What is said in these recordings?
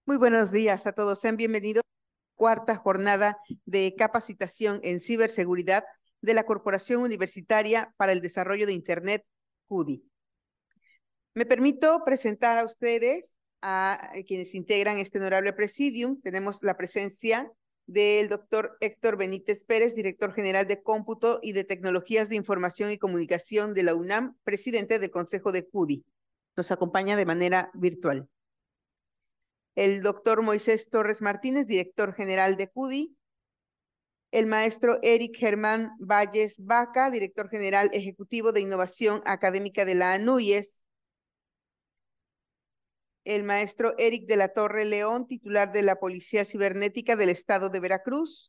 Muy buenos días a todos. Sean bienvenidos a la cuarta jornada de capacitación en ciberseguridad de la Corporación Universitaria para el Desarrollo de Internet, CUDI. Me permito presentar a ustedes a quienes integran este honorable presidium. Tenemos la presencia del doctor Héctor Benítez Pérez, director general de Cómputo y de Tecnologías de Información y Comunicación de la UNAM, presidente del Consejo de CUDI. Nos acompaña de manera virtual. El doctor Moisés Torres Martínez, director general de CUDI, el maestro Eric Germán Valles Vaca, director general ejecutivo de Innovación Académica de la ANUYES, el maestro Eric de la Torre León, titular de la Policía Cibernética del Estado de Veracruz,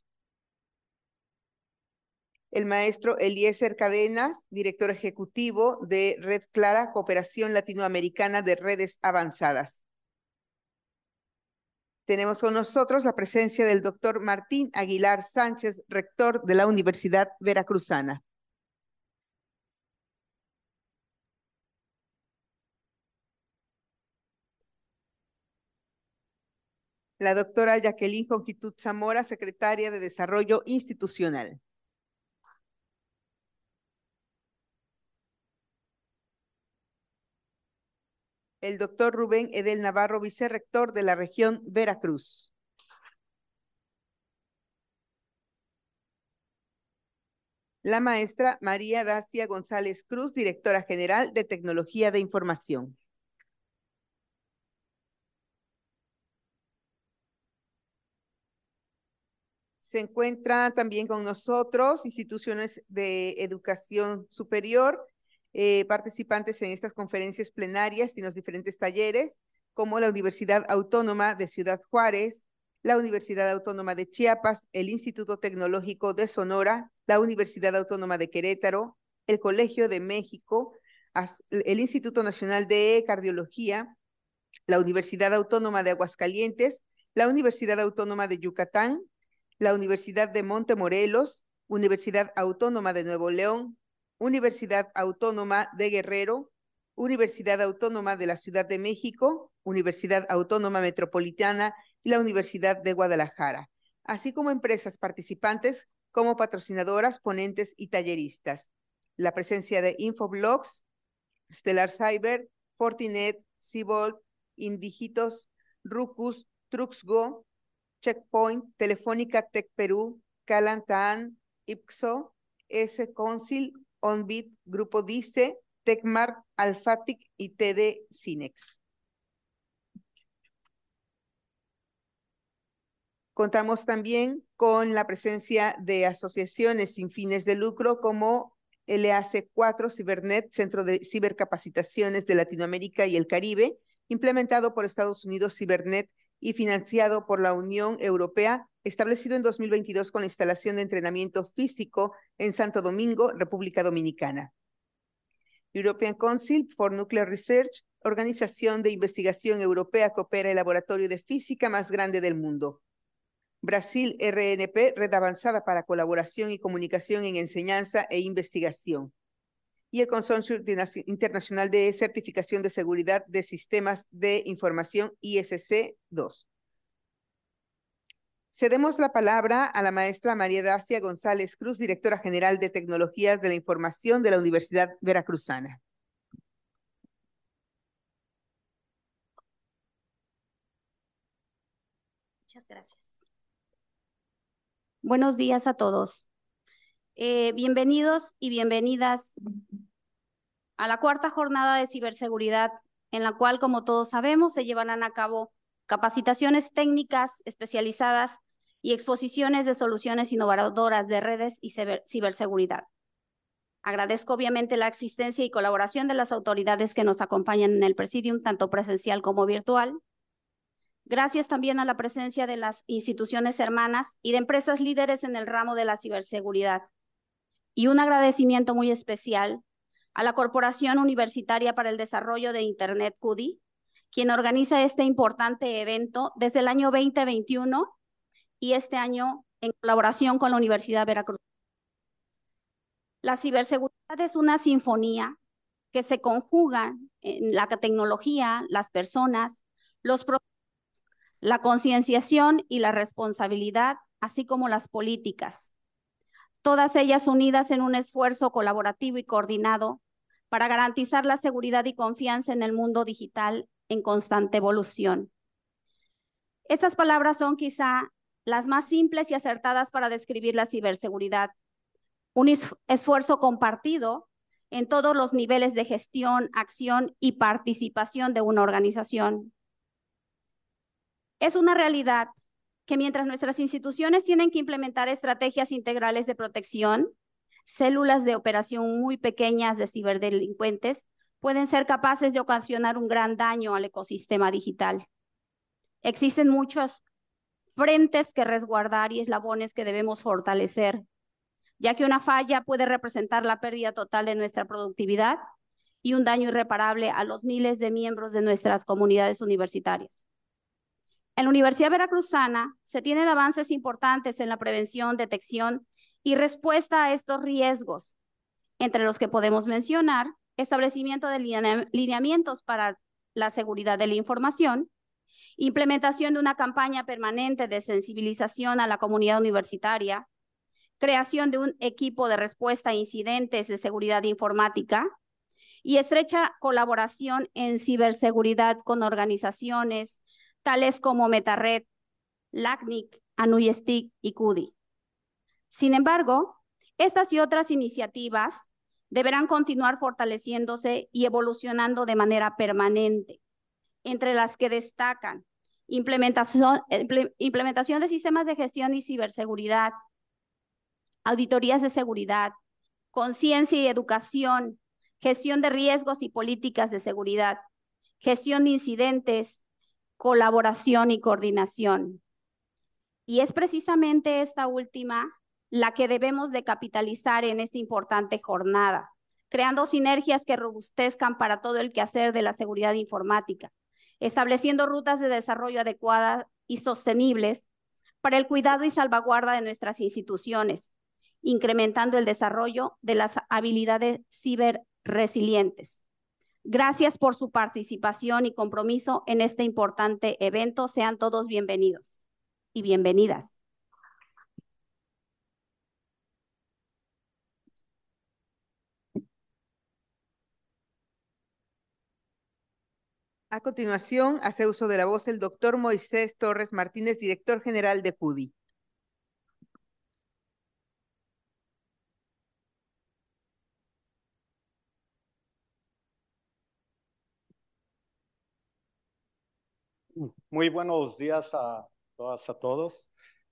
el maestro Eliezer Cadenas, director ejecutivo de Red Clara, Cooperación Latinoamericana de Redes Avanzadas. Tenemos con nosotros la presencia del doctor Martín Aguilar Sánchez, rector de la Universidad Veracruzana. La doctora Jacqueline Jongitud Zamora, secretaria de Desarrollo Institucional. El doctor Rubén Edel Navarro, vicerrector de la región Veracruz. La maestra María Dacia González Cruz, directora general de Tecnología de Información. Se encuentran también con nosotros instituciones de educación superior, participantes en estas conferencias plenarias y en los diferentes talleres, como la Universidad Autónoma de Ciudad Juárez, la Universidad Autónoma de Chiapas, el Instituto Tecnológico de Sonora, la Universidad Autónoma de Querétaro, el Colegio de México, el Instituto Nacional de Cardiología, la Universidad Autónoma de Aguascalientes, la Universidad Autónoma de Yucatán, la Universidad de Montemorelos, Universidad Autónoma de Nuevo León, Universidad Autónoma de Guerrero, Universidad Autónoma de la Ciudad de México, Universidad Autónoma Metropolitana y la Universidad de Guadalajara, así como empresas participantes como patrocinadoras, ponentes y talleristas. La presencia de Infoblogs, Stellar Cyber, Fortinet, Cbolt, Indigitos, Rucus, TruxGo, Checkpoint, Telefónica Tech Perú, Calantan, Ipso, S-Council, OnBit, Grupo Dice, Tecmart, Alphatic y TD Cinex. Contamos también con la presencia de asociaciones sin fines de lucro como LAC4 Cibernet, Centro de Cibercapacitaciones de Latinoamérica y el Caribe, implementado por Estados Unidos Cibernet y financiado por la Unión Europea, establecido en 2022 con la instalación de entrenamiento físico en Santo Domingo, República Dominicana. European Council for Nuclear Research, organización de investigación europea que opera el laboratorio de física más grande del mundo. Brasil RNP, Red Avanzada para Colaboración y Comunicación en Enseñanza e Investigación. Y el Consorcio Internacional de Certificación de Seguridad de Sistemas de Información, ISC2. Cedemos la palabra a la maestra María Dacia González Cruz, directora general de Tecnologías de la Información de la Universidad Veracruzana. Muchas gracias. Buenos días a todos. Bienvenidos y bienvenidas a la cuarta jornada de ciberseguridad, en la cual, como todos sabemos, se llevarán a cabo capacitaciones técnicas especializadas y exposiciones de soluciones innovadoras de redes y ciberseguridad. Agradezco obviamente la asistencia y colaboración de las autoridades que nos acompañan en el presidium, tanto presencial como virtual. Gracias también a la presencia de las instituciones hermanas y de empresas líderes en el ramo de la ciberseguridad. Y un agradecimiento muy especial a la Corporación Universitaria para el Desarrollo de Internet, CUDI, quien organiza este importante evento desde el año 2021 y este año en colaboración con la Universidad Veracruz. La ciberseguridad es una sinfonía que se conjuga en la tecnología, las personas, los procesos, la concienciación y la responsabilidad, así como las políticas, todas ellas unidas en un esfuerzo colaborativo y coordinado para garantizar la seguridad y confianza en el mundo digital en constante evolución. Estas palabras son quizá las más simples y acertadas para describir la ciberseguridad, un esfuerzo compartido en todos los niveles de gestión, acción y participación de una organización. Es una realidad que mientras nuestras instituciones tienen que implementar estrategias integrales de protección, células de operación muy pequeñas de ciberdelincuentes pueden ser capaces de ocasionar un gran daño al ecosistema digital. Existen muchos frentes que resguardar y eslabones que debemos fortalecer, ya que una falla puede representar la pérdida total de nuestra productividad y un daño irreparable a los miles de miembros de nuestras comunidades universitarias. En la Universidad Veracruzana se tienen avances importantes en la prevención, detección y respuesta a estos riesgos, entre los que podemos mencionar establecimiento de lineamientos para la seguridad de la información, implementación de una campaña permanente de sensibilización a la comunidad universitaria, creación de un equipo de respuesta a incidentes de seguridad informática y estrecha colaboración en ciberseguridad con organizaciones tales como MetaRed, LACNIC, ANUYSTIC y CUDI. Sin embargo, estas y otras iniciativas deberán continuar fortaleciéndose y evolucionando de manera permanente, entre las que destacan implementación de sistemas de gestión y ciberseguridad, auditorías de seguridad, conciencia y educación, gestión de riesgos y políticas de seguridad, gestión de incidentes, colaboración y coordinación. Y es precisamente esta última la que debemos de capitalizar en esta importante jornada, creando sinergias que robustezcan para todo el quehacer de la seguridad informática, estableciendo rutas de desarrollo adecuadas y sostenibles para el cuidado y salvaguarda de nuestras instituciones, incrementando el desarrollo de las habilidades ciberresilientes. Gracias por su participación y compromiso en este importante evento. Sean todos bienvenidos y bienvenidas. A continuación, hace uso de la voz el doctor Moisés Torres Martínez, director general de CUDI. Muy buenos días a todas, a todos.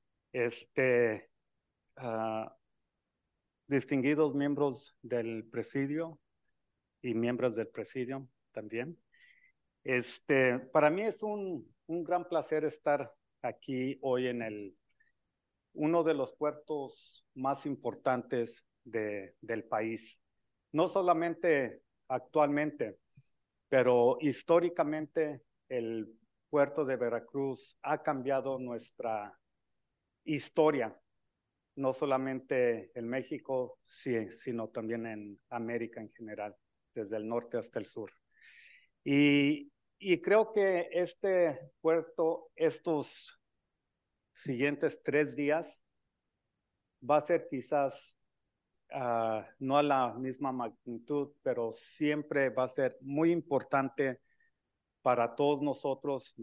Distinguidos miembros del presidio y miembros del presidio también. Para mí es un gran placer estar aquí hoy en uno de los puertos más importantes del país. No solamente actualmente, pero históricamente el puerto de Veracruz ha cambiado nuestra historia, no solamente en México, sino también en América en general, desde el norte hasta el sur. Y creo que este puerto, estos siguientes 3 días, va a ser quizás no a la misma magnitud, pero siempre va a ser muy importante para todos nosotros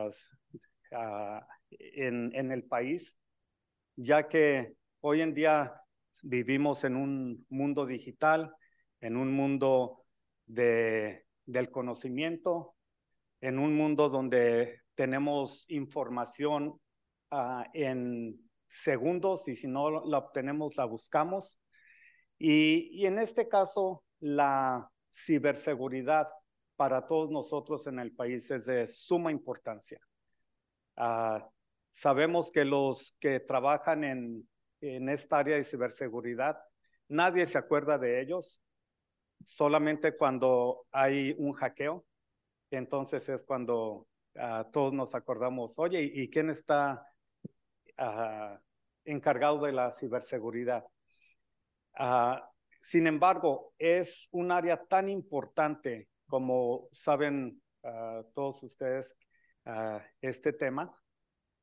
en el país, ya que hoy en día vivimos en un mundo digital, en un mundo del conocimiento, en un mundo donde tenemos información en segundos y si no la obtenemos, la buscamos. Y en este caso, la ciberseguridad para todos nosotros en el país es de suma importancia. Sabemos que los que trabajan en esta área de ciberseguridad, nadie se acuerda de ellos, solamente cuando hay un hackeo, entonces es cuando todos nos acordamos, oye, ¿y quién está encargado de la ciberseguridad? Sin embargo, es un área tan importante como saben todos ustedes este tema,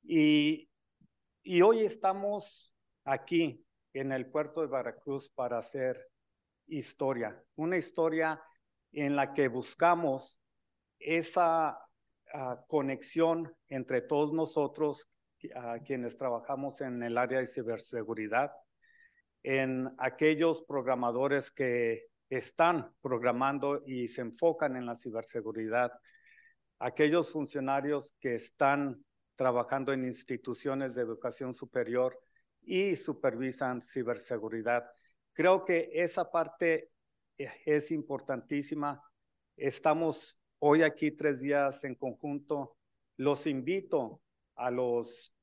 Y, y hoy estamos aquí en el puerto de Veracruz para hacer historia, una historia en la que buscamos esa conexión entre todos nosotros, quienes trabajamos en el área de ciberseguridad, en aquellos programadores que están programando y se enfocan en la ciberseguridad, aquellos funcionarios que están trabajando en instituciones de educación superior y supervisan ciberseguridad. Creo que esa parte es importantísima. Estamos hoy aquí 3 días en conjunto. Los invito a los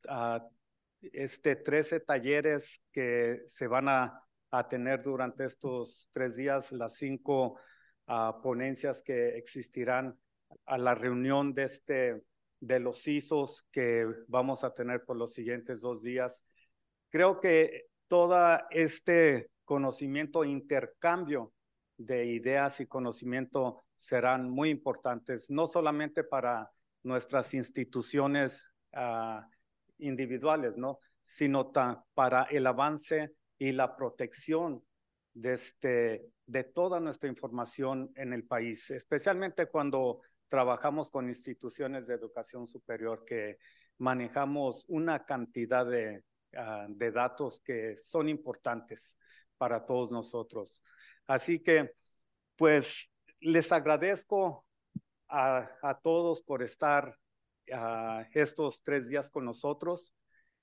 13 talleres que se van a tener durante estos 3 días, las 5 ponencias que existirán, a la reunión de los CISOs que vamos a tener por los siguientes 2 días. Creo que todo este conocimiento, intercambio de ideas y conocimiento serán muy importantes, no solamente para nuestras instituciones individuales, ¿no? Sino para el avance y la protección de toda nuestra información en el país, especialmente cuando trabajamos con instituciones de educación superior que manejamos una cantidad de datos que son importantes para todos nosotros. Así que, pues, les agradezco a todos por estar estos 3 días con nosotros.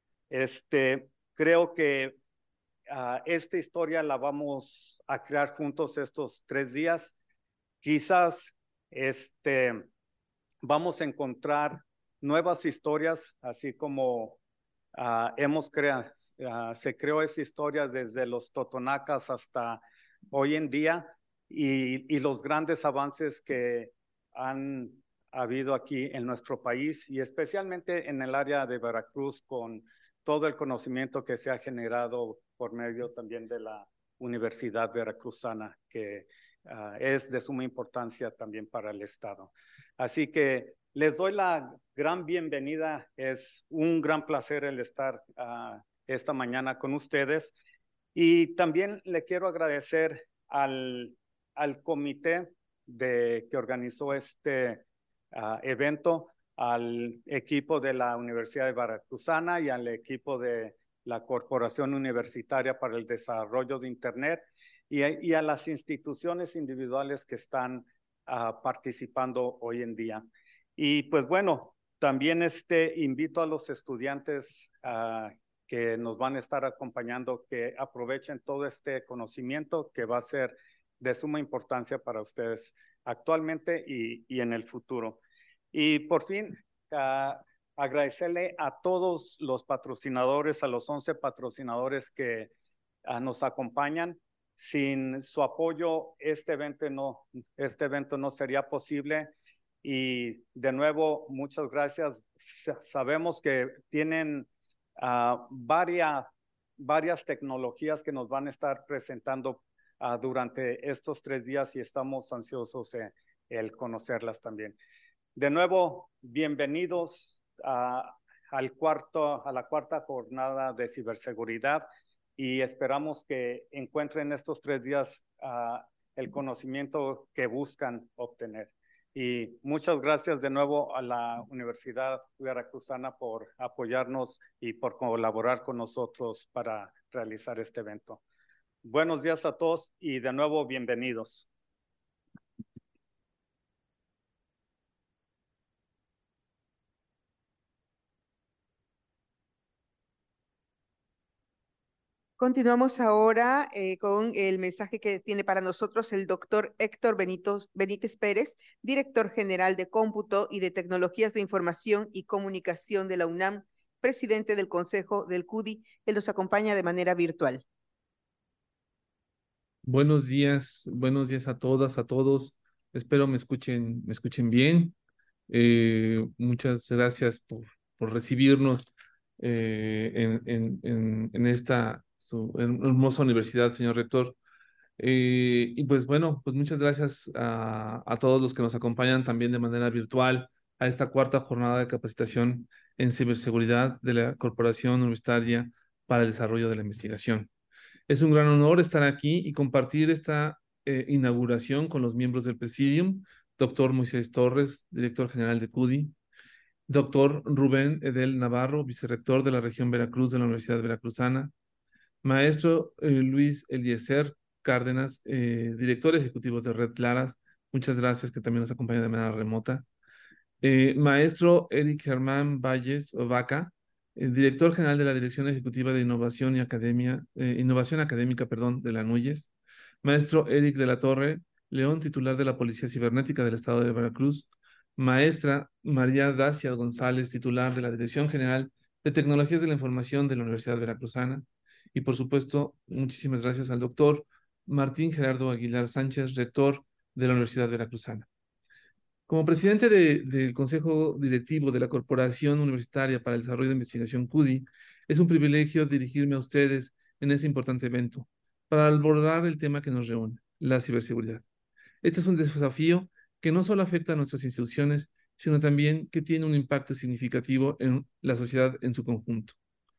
Creo que esta historia la vamos a crear juntos estos 3 días. Quizás vamos a encontrar nuevas historias, así como se creó esa historia desde los totonacas hasta hoy en día, y los grandes avances que han habido aquí en nuestro país y especialmente en el área de Veracruz, con todo el conocimiento que se ha generado por medio también de la Universidad Veracruzana, que es de suma importancia también para el Estado. Así que les doy la gran bienvenida. Es un gran placer el estar esta mañana con ustedes. Y también le quiero agradecer al comité que organizó este evento, al equipo de la Universidad de Veracruzana y al equipo de la Corporación Universitaria para el Desarrollo de Internet y a las instituciones individuales que están participando hoy en día. Y pues bueno, también invito a los estudiantes que nos van a estar acompañando que aprovechen todo este conocimiento que va a ser de suma importancia para ustedes actualmente y en el futuro. Y por fin, agradecerle a todos los patrocinadores, a los 11 patrocinadores que nos acompañan. Sin su apoyo, este evento no sería posible. Y de nuevo, muchas gracias. Sabemos que tienen varias tecnologías que nos van a estar presentando durante estos 3 días y estamos ansiosos el conocerlas también. De nuevo, bienvenidos a la cuarta jornada de ciberseguridad y esperamos que encuentren estos 3 días el conocimiento que buscan obtener. Y muchas gracias de nuevo a la Universidad Veracruzana por apoyarnos y por colaborar con nosotros para realizar este evento. Buenos días a todos y de nuevo bienvenidos. Continuamos ahora con el mensaje que tiene para nosotros el doctor Héctor Benítez Pérez, director general de Cómputo y de Tecnologías de Información y Comunicación de la UNAM, presidente del Consejo del CUDI. Él nos acompaña de manera virtual. Buenos días a todas, a todos. Espero me escuchen bien. Muchas gracias por recibirnos en esta hermosa universidad, señor rector. Y pues bueno, pues muchas gracias a todos los que nos acompañan también de manera virtual. a esta cuarta jornada de capacitación en ciberseguridad de la Corporación Universitaria para el Desarrollo de la Investigación. Es un gran honor estar aquí y compartir esta inauguración con los miembros del Presidium, doctor Moisés Torres, director general de CUDI, doctor Rubén Edel Navarro, vicerrector de la región Veracruz de la Universidad Veracruzana, maestro Luis Eliezer Cárdenas, director ejecutivo de Red Claras, muchas gracias, que también nos acompaña de manera remota, maestro Eric Germán Valles Vaca, director general de la Dirección Ejecutiva de Innovación y Innovación Académica, perdón, de la NUYES, maestro Eric de la Torre León, titular de la Policía Cibernética del Estado de Veracruz, maestra María Dacia González, titular de la Dirección General de Tecnologías de la Información de la Universidad Veracruzana, y por supuesto, muchísimas gracias al doctor Martín Gerardo Aguilar Sánchez, rector de la Universidad Veracruzana. Como presidente del Consejo Directivo de la Corporación Universitaria para el Desarrollo de Investigación CUDI, es un privilegio dirigirme a ustedes en este importante evento para abordar el tema que nos reúne, la ciberseguridad. Este es un desafío que no solo afecta a nuestras instituciones, sino también que tiene un impacto significativo en la sociedad en su conjunto.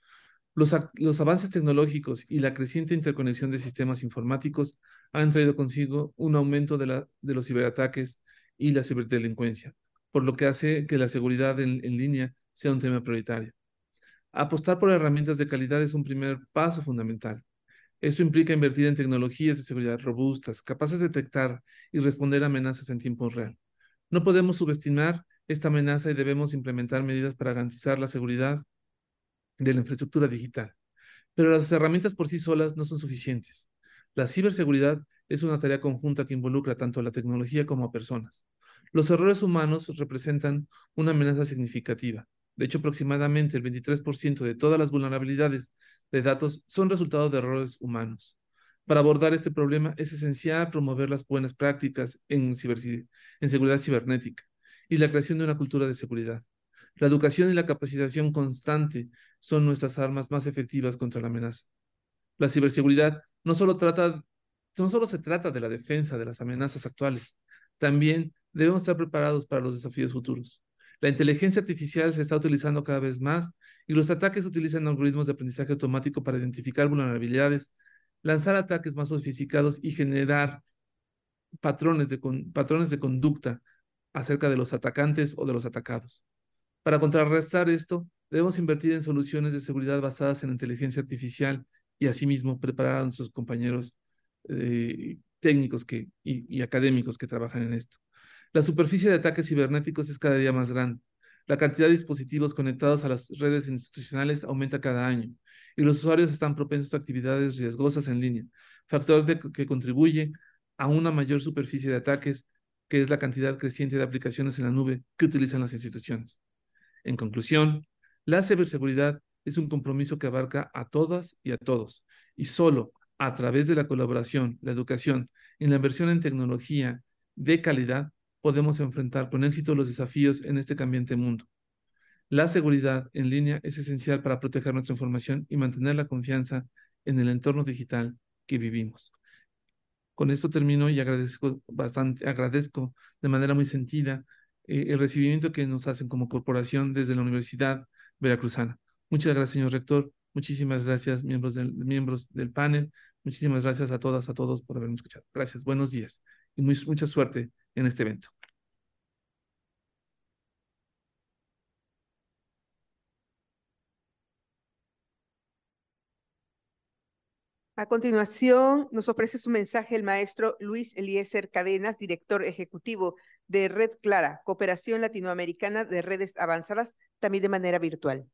Los avances tecnológicos y la creciente interconexión de sistemas informáticos han traído consigo un aumento de los ciberataques y la ciberdelincuencia, por lo que hace que la seguridad en línea sea un tema prioritario. Apostar por herramientas de calidad es un primer paso fundamental. Esto implica invertir en tecnologías de seguridad robustas, capaces de detectar y responder a amenazas en tiempo real. No podemos subestimar esta amenaza y debemos implementar medidas para garantizar la seguridad de la infraestructura digital. Pero las herramientas por sí solas no son suficientes. La ciberseguridad es una tarea conjunta que involucra tanto a la tecnología como a personas. Los errores humanos representan una amenaza significativa. De hecho, aproximadamente el 23% de todas las vulnerabilidades de datos son resultado de errores humanos. Para abordar este problema es esencial promover las buenas prácticas en seguridad cibernética y la creación de una cultura de seguridad. La educación y la capacitación constante son nuestras armas más efectivas contra la amenaza. La ciberseguridad no solo se trata de la defensa de las amenazas actuales, también debemos estar preparados para los desafíos futuros. La inteligencia artificial se está utilizando cada vez más y los ataques utilizan algoritmos de aprendizaje automático para identificar vulnerabilidades, lanzar ataques más sofisticados y generar patrones de conducta acerca de los atacantes o de los atacados. Para contrarrestar esto, debemos invertir en soluciones de seguridad basadas en inteligencia artificial y asimismo preparar a nuestros compañeros técnicos y académicos que trabajan en esto. La superficie de ataques cibernéticos es cada día más grande. La cantidad de dispositivos conectados a las redes institucionales aumenta cada año y los usuarios están propensos a actividades riesgosas en línea, factor que contribuye a una mayor superficie de ataques, que es la cantidad creciente de aplicaciones en la nube que utilizan las instituciones. En conclusión, la ciberseguridad es un compromiso que abarca a todas y a todos, y solo a través de la colaboración, la educación y la inversión en tecnología de calidad podemos enfrentar con éxito los desafíos en este cambiante mundo. La seguridad en línea es esencial para proteger nuestra información y mantener la confianza en el entorno digital que vivimos. Con esto termino y agradezco de manera muy sentida el recibimiento que nos hacen como corporación desde la Universidad Veracruzana. Muchas gracias, señor rector. Muchísimas gracias, miembros del panel. Muchísimas gracias a todas, a todos por haberme escuchado. Gracias, buenos días y mucha suerte en este evento. A continuación, nos ofrece su mensaje el maestro Luis Eliezer Cárdenas, director ejecutivo de Red Clara, Cooperación Latinoamericana de Redes Avanzadas, también de manera virtual.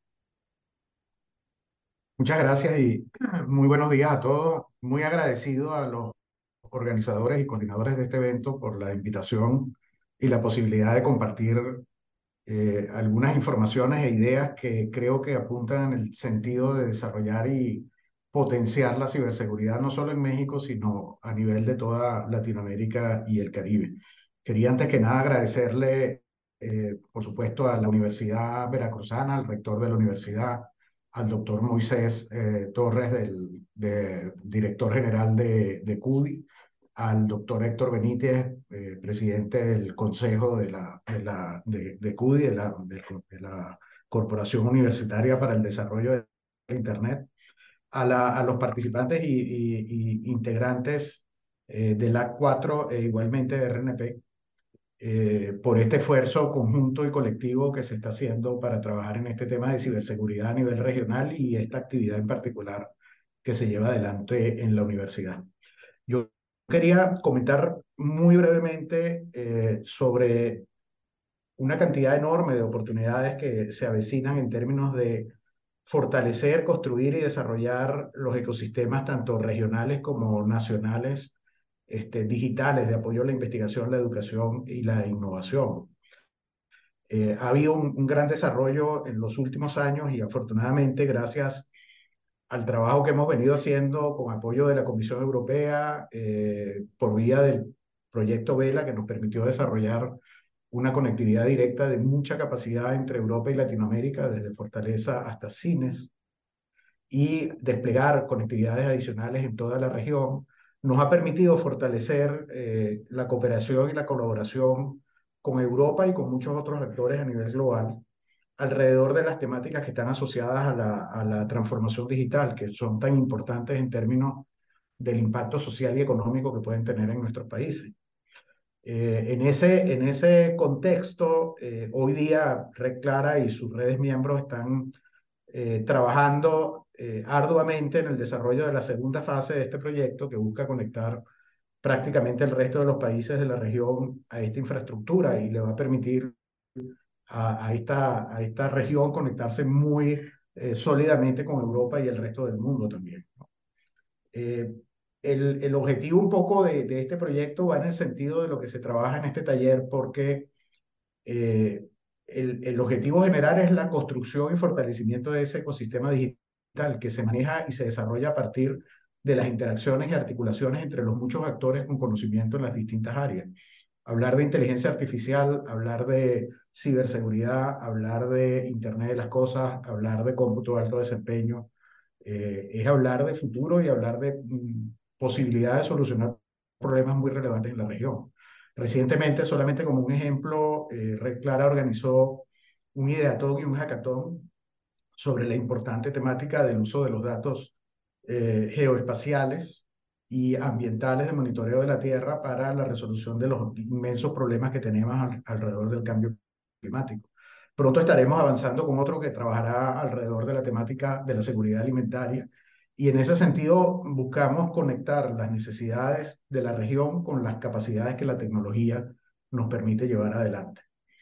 Muchas gracias y muy buenos días a todos. Muy agradecido a los organizadores y coordinadores de este evento por la invitación y la posibilidad de compartir algunas informaciones e ideas que creo que apuntan en el sentido de desarrollar y potenciar la ciberseguridad no solo en México, sino a nivel de toda Latinoamérica y el Caribe. Quería antes que nada agradecerle, por supuesto, a la Universidad Veracruzana, al rector de la universidad, al doctor Moisés Torres, director general de CUDI, al doctor Héctor Benítez, presidente del Consejo de CUDI, de la Corporación Universitaria para el Desarrollo de Internet, a los participantes y integrantes de la 4 e igualmente de RNP, por este esfuerzo conjunto y colectivo que se está haciendo para trabajar en este tema de ciberseguridad a nivel regional y esta actividad en particular que se lleva adelante en la universidad. Yo quería comentar muy brevemente sobre una cantidad enorme de oportunidades que se avecinan en términos de fortalecer, construir y desarrollar los ecosistemas tanto regionales como nacionales, digitales de apoyo a la investigación, la educación y la innovación. Ha habido un gran desarrollo en los últimos años y afortunadamente gracias al trabajo que hemos venido haciendo con apoyo de la Comisión Europea por vía del proyecto Vela, que nos permitió desarrollar una conectividad directa de mucha capacidad entre Europa y Latinoamérica, desde Fortaleza hasta Sines, y desplegar conectividades adicionales en toda la región, nos ha permitido fortalecer la cooperación y la colaboración con Europa y con muchos otros actores a nivel global alrededor de las temáticas que están asociadas a la transformación digital, que son tan importantes en términos del impacto social y económico que pueden tener en nuestros países. En ese contexto, hoy día Red Clara y sus redes miembros están trabajando arduamente en el desarrollo de la segunda fase de este proyecto que busca conectar prácticamente el resto de los países de la región a esta infraestructura y le va a permitir a esta región conectarse muy sólidamente con Europa y el resto del mundo también, ¿no? El objetivo un poco de este proyecto va en el sentido de lo que se trabaja en este taller, porque el objetivo general es la construcción y fortalecimiento de ese ecosistema digital que se maneja y se desarrolla a partir de las interacciones y articulaciones entre los muchos actores con conocimiento en las distintas áreas. Hablar de inteligencia artificial, hablar de ciberseguridad, hablar de Internet de las cosas, hablar de cómputo de alto desempeño, es hablar de futuro y hablar de posibilidades de solucionar problemas muy relevantes en la región. Recientemente, solamente como un ejemplo, Red Clara organizó un ideatón y un hackathon sobre la importante temática del uso de los datos geoespaciales y ambientales de monitoreo de la Tierra para la resolución de los inmensos problemas que tenemos alrededor del cambio climático. Pronto estaremos avanzando con otro que trabajará alrededor de la temática de la seguridad alimentaria y en ese sentido buscamos conectar las necesidades de la región con las capacidades que la tecnología nos permite llevar adelante.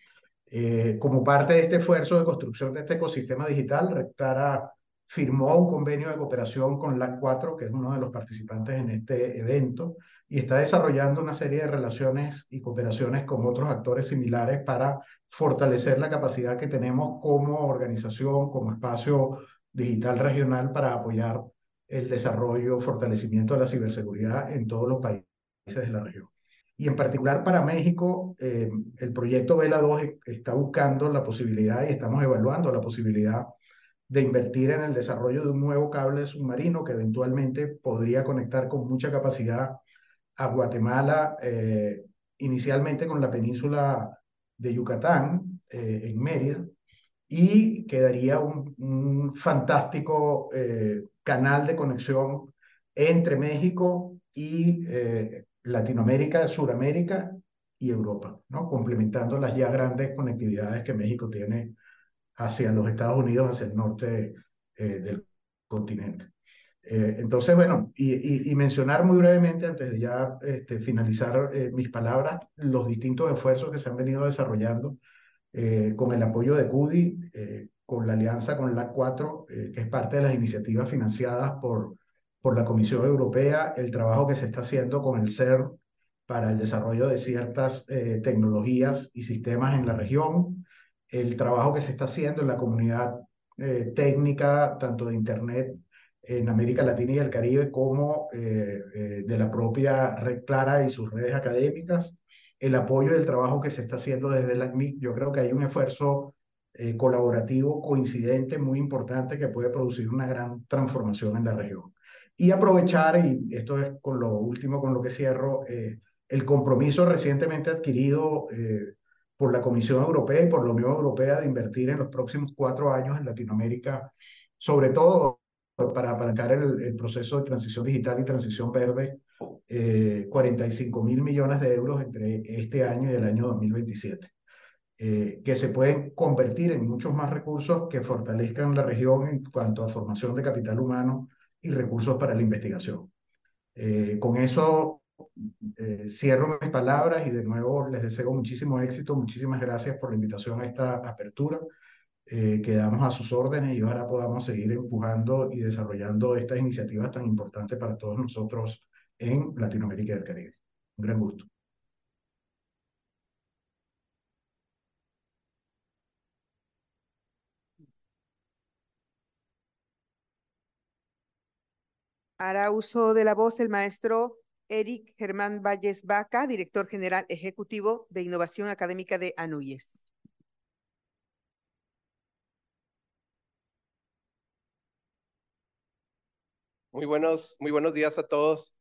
Como parte de este esfuerzo de construcción de este ecosistema digital, Red Clara firmó un convenio de cooperación con LAC4, que es uno de los participantes en este evento, y está desarrollando una serie de relaciones y cooperaciones con otros actores similares para fortalecer la capacidad que tenemos como organización, como espacio digital regional para apoyar el desarrollo, fortalecimiento de la ciberseguridad en todos los países de la región. Y en particular para México, el proyecto Vela 2 está buscando la posibilidad y estamos evaluando la posibilidad de invertir en el desarrollo de un nuevo cable submarino que eventualmente podría conectar con mucha capacidad a Guatemala, inicialmente con la península de Yucatán, en Mérida, y quedaría un fantástico canal de conexión entre México y Latinoamérica, Suramérica y Europa, ¿no? Complementando las ya grandes conectividades que México tiene hacia los Estados Unidos, hacia el norte del continente. Entonces, bueno, y mencionar muy brevemente, antes de ya finalizar mis palabras, los distintos esfuerzos que se han venido desarrollando con el apoyo de CUDI, con la alianza con LAC4, que es parte de las iniciativas financiadas por la Comisión Europea, el trabajo que se está haciendo con el CERN para el desarrollo de ciertas tecnologías y sistemas en la región, el trabajo que se está haciendo en la comunidad técnica, tanto de Internet en América Latina y el Caribe, como de la propia Red Clara y sus redes académicas, el apoyo y el trabajo que se está haciendo desde la ACNIC. Yo creo que hay un esfuerzo colaborativo, coincidente, muy importante, que puede producir una gran transformación en la región. y aprovechar, y esto es con lo último con lo que cierro, el compromiso recientemente adquirido por la Comisión Europea y por la Unión Europea de invertir en los próximos 4 años en Latinoamérica, sobre todo para apalancar el proceso de transición digital y transición verde, 45.000 millones de euros entre este año y el año 2027, que se pueden convertir en muchos más recursos que fortalezcan la región en cuanto a formación de capital humano y recursos para la investigación. Con eso cierro mis palabras y de nuevo les deseo muchísimo éxito. Muchísimas gracias por la invitación a esta apertura. Quedamos a sus órdenes y ojalá podamos seguir empujando y desarrollando estas iniciativas tan importantes para todos nosotros en Latinoamérica y el Caribe. Un gran gusto. Hará uso de la voz el maestro Eric Germán Valles Vaca, director general ejecutivo de Innovación Académica de ANUYES. Muy buenos días a todos,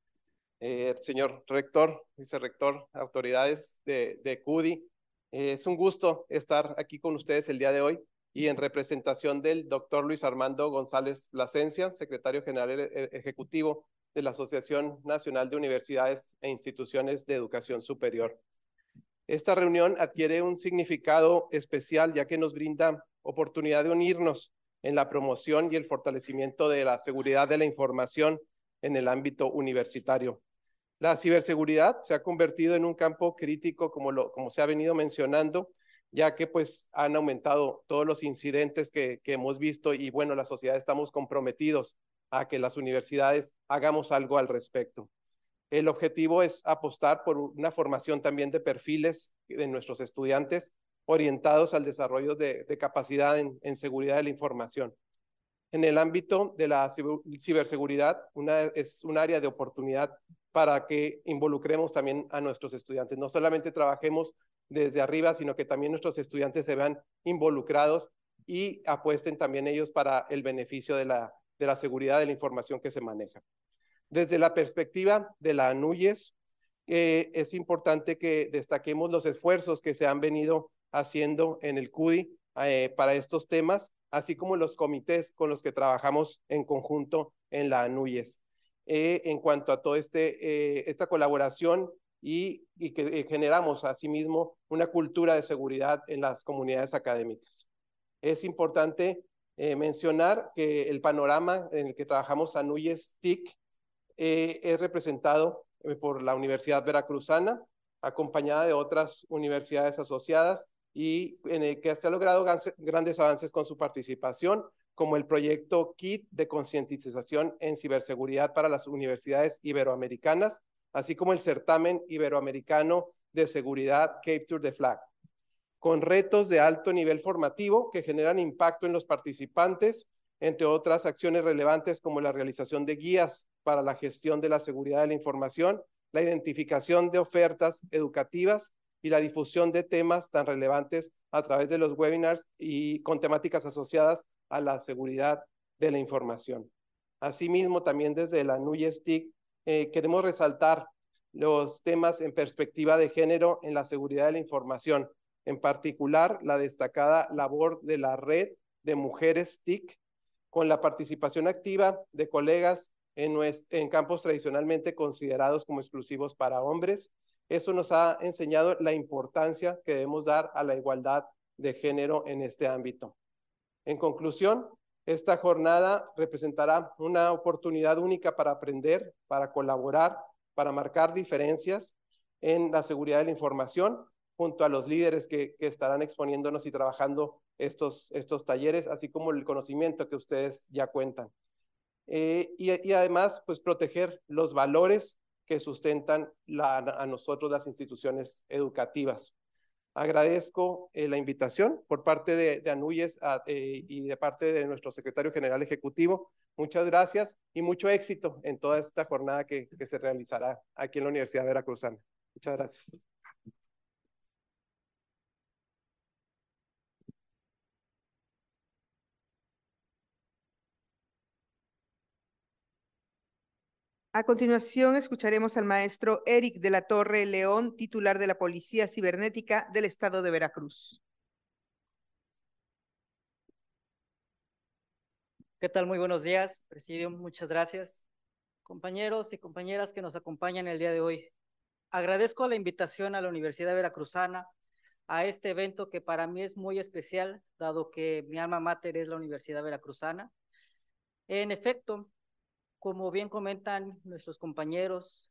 señor rector, vicerrector, autoridades de CUDI. Es un gusto estar aquí con ustedes el día de hoy y en representación del doctor Luis Armando González Plasencia, secretario general ejecutivo de la Asociación Nacional de Universidades e Instituciones de Educación Superior. Esta reunión adquiere un significado especial ya que nos brinda oportunidad de unirnos en la promoción y el fortalecimiento de la seguridad de la información en el ámbito universitario. La ciberseguridad se ha convertido en un campo crítico, como se ha venido mencionando, ya que pues han aumentado todos los incidentes que hemos visto y bueno, la sociedad estamos comprometidos a que las universidades hagamos algo al respecto. El objetivo es apostar por una formación también de perfiles de nuestros estudiantes orientados al desarrollo de capacidad en seguridad de la información. En el ámbito de la ciberseguridad, es un área de oportunidad para que involucremos también a nuestros estudiantes. No solamente trabajemos desde arriba, sino que también nuestros estudiantes se vean involucrados y apuesten también ellos para el beneficio de la seguridad de la información que se maneja. Desde la perspectiva de la ANUYES, es importante que destaquemos los esfuerzos que se han venido haciendo en el CUDI para estos temas, así como los comités con los que trabajamos en conjunto en la ANUYES. En cuanto a toda esta colaboración y que generamos asimismo una cultura de seguridad en las comunidades académicas. Es importante mencionar que el panorama en el que trabajamos ANUYES TIC es representado por la Universidad Veracruzana, acompañada de otras universidades asociadas y en el que se ha logrado grandes avances con su participación, como el proyecto KIT de concientización en ciberseguridad para las universidades iberoamericanas, así como el certamen iberoamericano de seguridad Capture the Flag, con retos de alto nivel formativo que generan impacto en los participantes, entre otras acciones relevantes como la realización de guías para la gestión de la seguridad de la información, la identificación de ofertas educativas y la difusión de temas tan relevantes a través de los webinars y con temáticas asociadas a la seguridad de la información. Asimismo, también desde la ANUYES TIC queremos resaltar los temas en perspectiva de género en la seguridad de la información, en particular la destacada labor de la red de mujeres TIC, con la participación activa de colegas en campos tradicionalmente considerados como exclusivos para hombres. Eso nos ha enseñado la importancia que debemos dar a la igualdad de género en este ámbito. En conclusión, esta jornada representará una oportunidad única para aprender, para colaborar, para marcar diferencias en la seguridad de la información, junto a los líderes que estarán exponiéndonos y trabajando estos talleres, así como el conocimiento que ustedes ya cuentan. Y además, pues proteger los valores que sustentan a nosotros las instituciones educativas. Agradezco la invitación por parte de ANUYES y de parte de nuestro secretario general ejecutivo. Muchas gracias y mucho éxito en toda esta jornada que se realizará aquí en la Universidad Veracruzana. Muchas gracias. A continuación, escucharemos al maestro Eric de la Torre León, titular de la Policía Cibernética del Estado de Veracruz. ¿Qué tal? Muy buenos días, Presidium. Muchas gracias. Compañeros y compañeras que nos acompañan el día de hoy. Agradezco la invitación a la Universidad Veracruzana a este evento que para mí es muy especial, dado que mi alma mater es la Universidad Veracruzana. En efecto, como bien comentan nuestros compañeros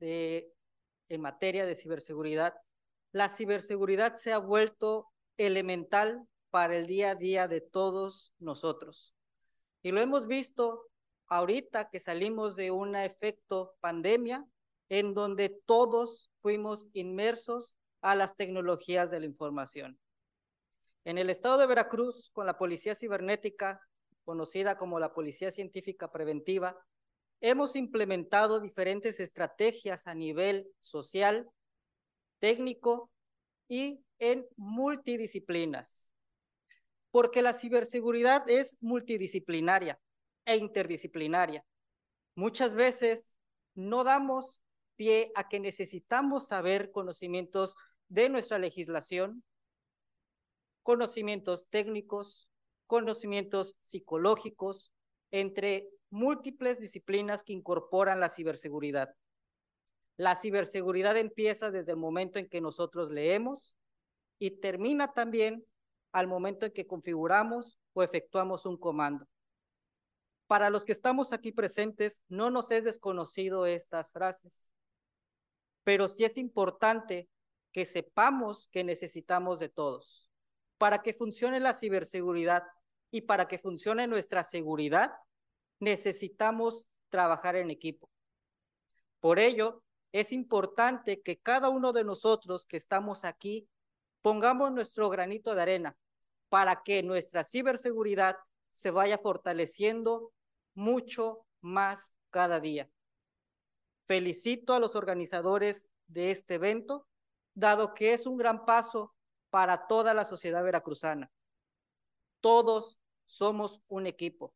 en materia de ciberseguridad, la ciberseguridad se ha vuelto elemental para el día a día de todos nosotros. Y lo hemos visto ahorita que salimos de un efecto pandemia en donde todos fuimos inmersos a las tecnologías de la información. En el estado de Veracruz, con la Policía Cibernética, conocida como la Policía Científica Preventiva, hemos implementado diferentes estrategias a nivel social, técnico y en multidisciplinas. Porque la ciberseguridad es multidisciplinaria e interdisciplinaria. Muchas veces no damos pie a que necesitamos saber conocimientos de nuestra legislación, conocimientos técnicos, conocimientos psicológicos, entre múltiples disciplinas que incorporan la ciberseguridad. La ciberseguridad empieza desde el momento en que nosotros leemos y termina también al momento en que configuramos o efectuamos un comando. Para los que estamos aquí presentes, no nos es desconocido estas frases, pero sí es importante que sepamos que necesitamos de todos. Para que funcione la ciberseguridad y para que funcione nuestra seguridad, necesitamos trabajar en equipo. Por ello, es importante que cada uno de nosotros que estamos aquí pongamos nuestro granito de arena para que nuestra ciberseguridad se vaya fortaleciendo mucho más cada día. Felicito a los organizadores de este evento, dado que es un gran paso para toda la sociedad veracruzana. Todos somos un equipo.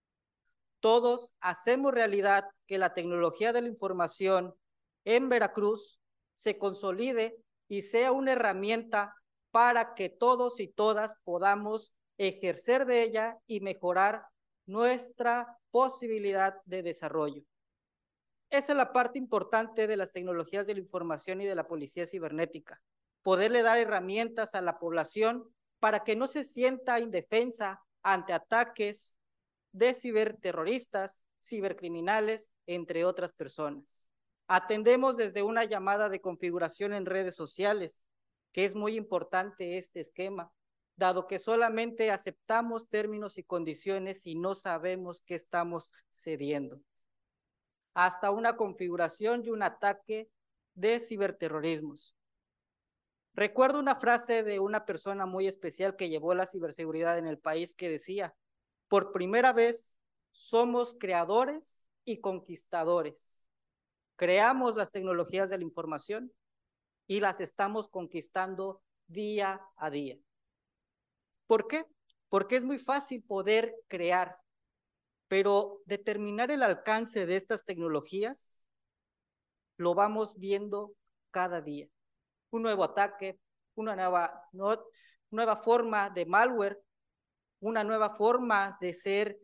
Todos hacemos realidad que la tecnología de la información en Veracruz se consolide y sea una herramienta para que todos y todas podamos ejercer de ella y mejorar nuestra posibilidad de desarrollo. Esa es la parte importante de las tecnologías de la información y de la policía cibernética, poderle dar herramientas a la población para que no se sienta indefensa ante ataques de ciberterroristas, cibercriminales, entre otras personas. Atendemos desde una llamada de configuración en redes sociales, que es muy importante este esquema, dado que solamente aceptamos términos y condiciones y no sabemos qué estamos cediendo. Hasta una configuración y un ataque de ciberterrorismos. Recuerdo una frase de una persona muy especial que llevó la ciberseguridad en el país que decía: por primera vez somos creadores y conquistadores. Creamos las tecnologías de la información y las estamos conquistando día a día. ¿Por qué? Porque es muy fácil poder crear, pero determinar el alcance de estas tecnologías lo vamos viendo cada día. Un nuevo ataque, una nueva forma de malware, una nueva forma de ser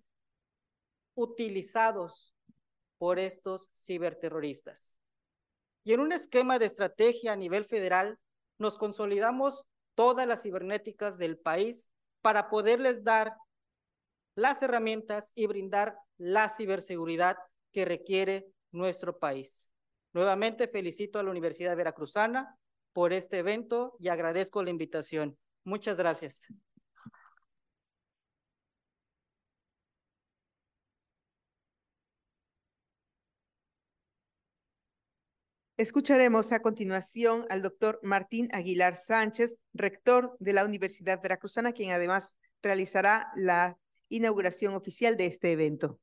utilizados por estos ciberterroristas. Y en un esquema de estrategia a nivel federal, nos consolidamos todas las cibernéticas del país para poderles dar las herramientas y brindar la ciberseguridad que requiere nuestro país. Nuevamente felicito a la Universidad Veracruzana por este evento y agradezco la invitación. Muchas gracias. Escucharemos a continuación al doctor Martín Aguilar Sánchez, rector de la Universidad Veracruzana, quien además realizará la inauguración oficial de este evento.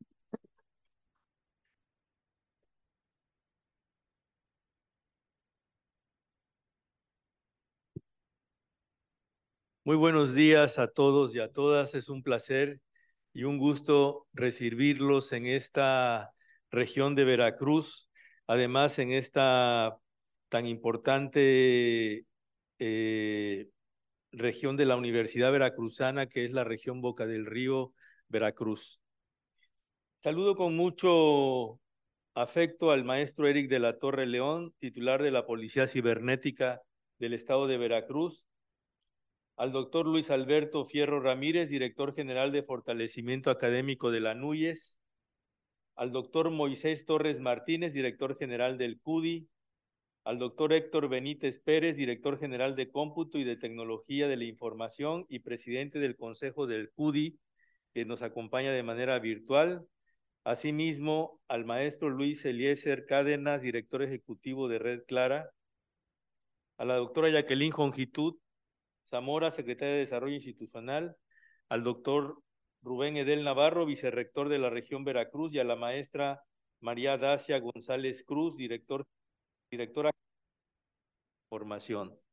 Muy buenos días a todos y a todas. Es un placer y un gusto recibirlos en esta región de Veracruz, además en esta tan importante región de la Universidad Veracruzana, que es la región Boca del Río, Veracruz. Saludo con mucho afecto al maestro Eric de la Torre León, titular de la Policía Cibernética del Estado de Veracruz, al doctor Luis Alberto Fierro Ramírez, director general de Fortalecimiento Académico de la NUYES, al doctor Moisés Torres Martínez, director general del CUDI, al doctor Héctor Benítez Pérez, director general de Cómputo y de Tecnología de la Información y presidente del Consejo del CUDI, que nos acompaña de manera virtual. Asimismo, al maestro Luis Eliezer Cádenas, director ejecutivo de Red Clara, a la doctora Jacqueline Jongitud Zamora, secretaria de Desarrollo Institucional, al doctor Rubén Edel Navarro, vicerrector de la región Veracruz, y a la maestra María Dacia González Cruz, directora de formación.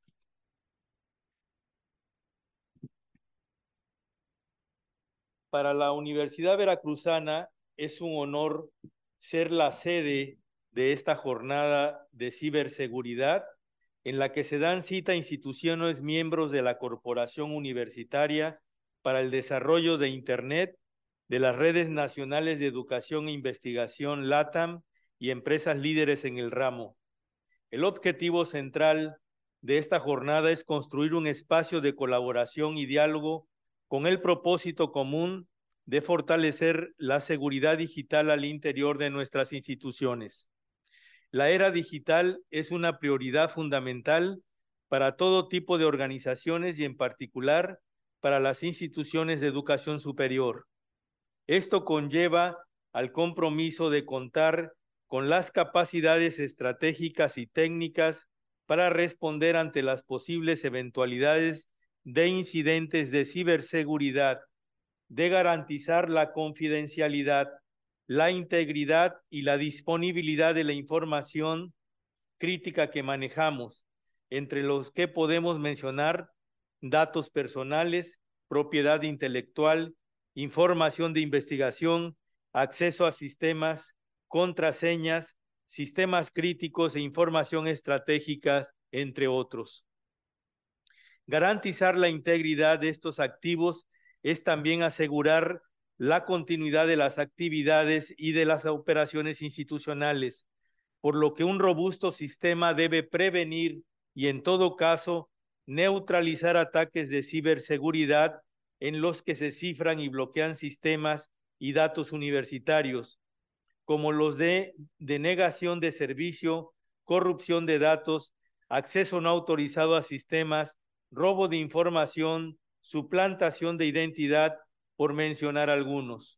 Para la Universidad Veracruzana es un honor ser la sede de esta jornada de ciberseguridad en la que se dan cita instituciones miembros de la Corporación Universitaria para el Desarrollo de Internet, de las Redes Nacionales de Educación e Investigación LATAM y empresas líderes en el ramo. El objetivo central de esta jornada es construir un espacio de colaboración y diálogo con el propósito común de fortalecer la seguridad digital al interior de nuestras instituciones. La era digital es una prioridad fundamental para todo tipo de organizaciones y en particular para las instituciones de educación superior. Esto conlleva al compromiso de contar con las capacidades estratégicas y técnicas para responder ante las posibles eventualidades de incidentes de ciberseguridad, de garantizar la confidencialidad, la integridad y la disponibilidad de la información crítica que manejamos, entre los que podemos mencionar datos personales, propiedad intelectual, información de investigación, acceso a sistemas, contraseñas, sistemas críticos e información estratégicas, entre otros. Garantizar la integridad de estos activos es también asegurar la continuidad de las actividades y de las operaciones institucionales, por lo que un robusto sistema debe prevenir y, en todo caso, neutralizar ataques de ciberseguridad en los que se cifran y bloquean sistemas y datos universitarios, como los de denegación de servicio, corrupción de datos, acceso no autorizado a sistemas, robo de información, suplantación de identidad, por mencionar algunos.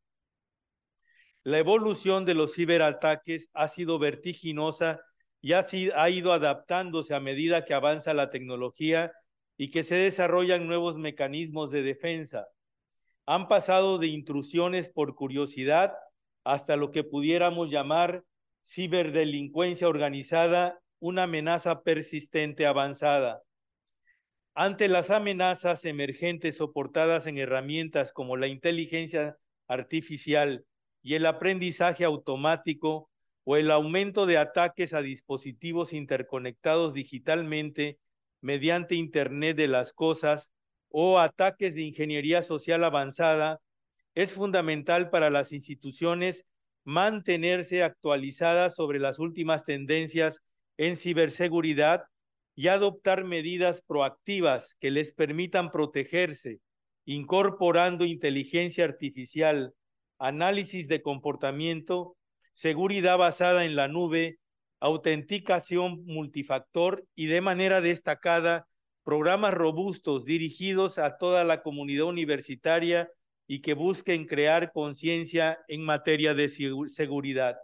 La evolución de los ciberataques ha sido vertiginosa y ha ido adaptándose a medida que avanza la tecnología y que se desarrollan nuevos mecanismos de defensa. Han pasado de intrusiones por curiosidad hasta lo que pudiéramos llamar ciberdelincuencia organizada, una amenaza persistente avanzada. Ante las amenazas emergentes soportadas en herramientas como la inteligencia artificial y el aprendizaje automático o el aumento de ataques a dispositivos interconectados digitalmente mediante Internet de las cosas o ataques de ingeniería social avanzada, es fundamental para las instituciones mantenerse actualizadas sobre las últimas tendencias en ciberseguridad y adoptar medidas proactivas que les permitan protegerse, incorporando inteligencia artificial, análisis de comportamiento, seguridad basada en la nube, autenticación multifactor y, de manera destacada, programas robustos dirigidos a toda la comunidad universitaria y que busquen crear conciencia en materia de seguridad.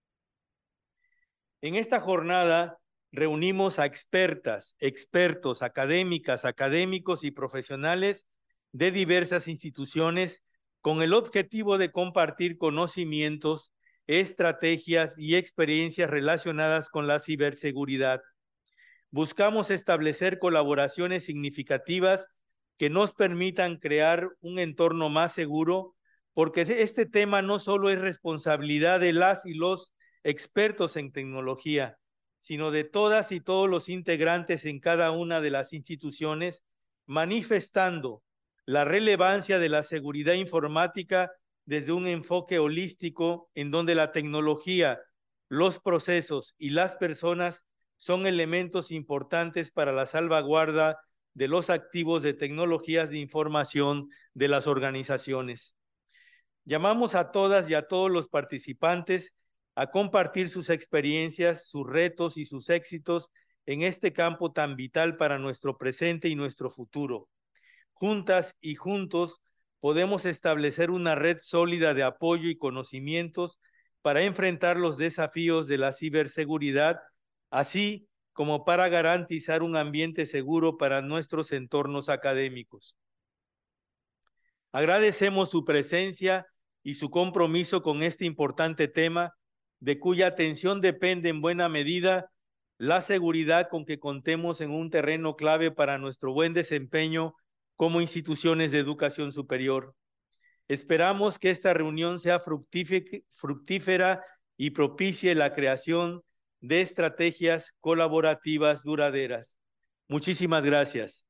En esta jornada reunimos a expertas, expertos, académicas, académicos y profesionales de diversas instituciones con el objetivo de compartir conocimientos, estrategias y experiencias relacionadas con la ciberseguridad. Buscamos establecer colaboraciones significativas que nos permitan crear un entorno más seguro porque este tema no solo es responsabilidad de las y los expertos en tecnología, sino de todas y todos los integrantes en cada una de las instituciones, manifestando la relevancia de la seguridad informática desde un enfoque holístico en donde la tecnología, los procesos y las personas son elementos importantes para la salvaguarda de los activos de tecnologías de información de las organizaciones. Llamamos a todas y a todos los participantes a compartir sus experiencias, sus retos y sus éxitos en este campo tan vital para nuestro presente y nuestro futuro. Juntas y juntos podemos establecer una red sólida de apoyo y conocimientos para enfrentar los desafíos de la ciberseguridad, así como para garantizar un ambiente seguro para nuestros entornos académicos. Agradecemos su presencia y su compromiso con este importante tema, de cuya atención depende en buena medida la seguridad con que contemos en un terreno clave para nuestro buen desempeño como instituciones de educación superior. Esperamos que esta reunión sea fructífera y propicie la creación de estrategias colaborativas duraderas. Muchísimas gracias.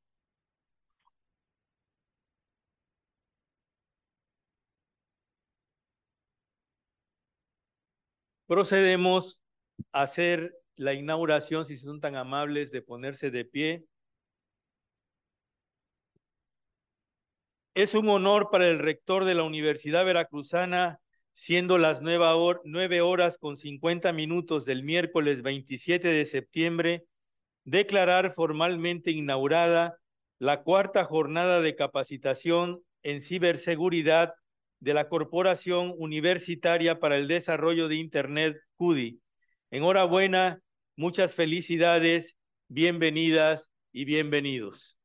Procedemos a hacer la inauguración, si son tan amables de ponerse de pie. Es un honor para el rector de la Universidad Veracruzana, siendo las 9:50 del miércoles 27 de septiembre, declarar formalmente inaugurada la 4ª jornada de capacitación en ciberseguridad de la Corporación Universitaria para el Desarrollo de Internet, CUDI. Enhorabuena, muchas felicidades, bienvenidas y bienvenidos.